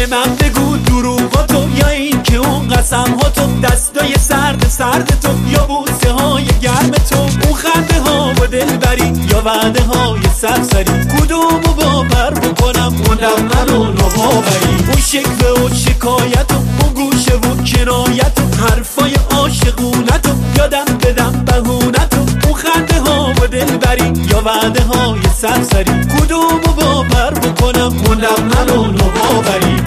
به من بگو دروغاتو یا این که اون قسم ها تو، دستای سرد سرد تو یا بوسه های گرم تو، اون خنده ها با دلبری یا وعده های سرسری، کدومو باور بکنم اونم منو ناباوری، اون شکوه و شکایت و اون گوشه و کنایت و حرفای عاشقونت و یادم بدم بهونت و اون خنده ها با دلبری یا وعده های سرسری، کدومو باور بکنم اونم منو ناباوری.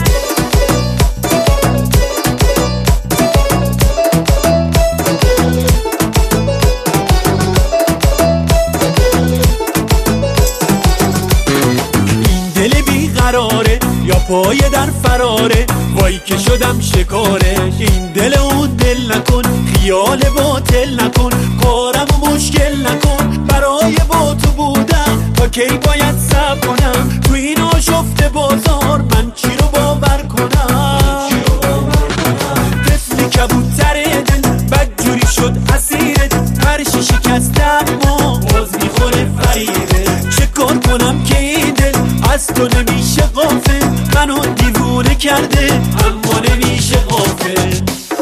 یا پای در فراره، وای که شدم شکاره، این دل اون دل نکن، خیال باطل نکن، کارم مشکل نکن، برای با تو بودم تا کی باید صبر کنم، تو این آشفته بازار من چی رو باور کنم، طفل کبوتر دل بدجوری شد اسیرت، پرش شکسته اما باز میخوره فریده، چه کار کنم که این دل از تو نمیشه غافل، منو دیوونه کرده اما نمیشه غافل.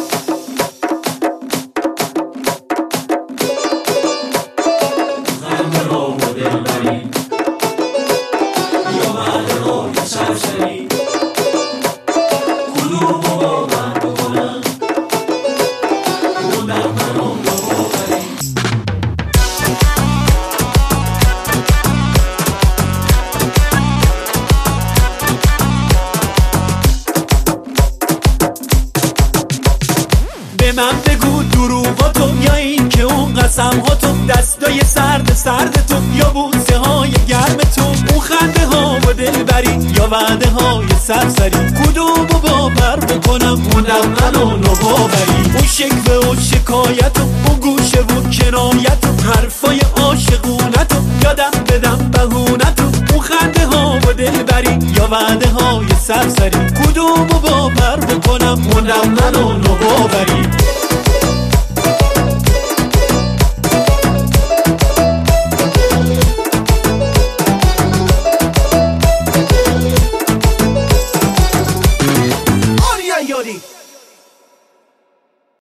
خنده ها و دلبری یا وعده های سرسری، کدومو باور بکنم اونم منو ناباوری. به من بگو دروغاتو یا این که اون قسم ها تو، دستای سرد سرد تو یا بوسه های گرم تو، اون خنده ها با دلبری یا وعده های سرسری، کدومو باور بکنم اونم منو ناباوری، اون شکوه و شکایت و اون گوشه و کنایت و حرفای عاشقونت و یادم بدم بهونت و اون خنده ها با دلبری یا وعده های سرسری، کدومو باور بکنم اونم منو ناباوری.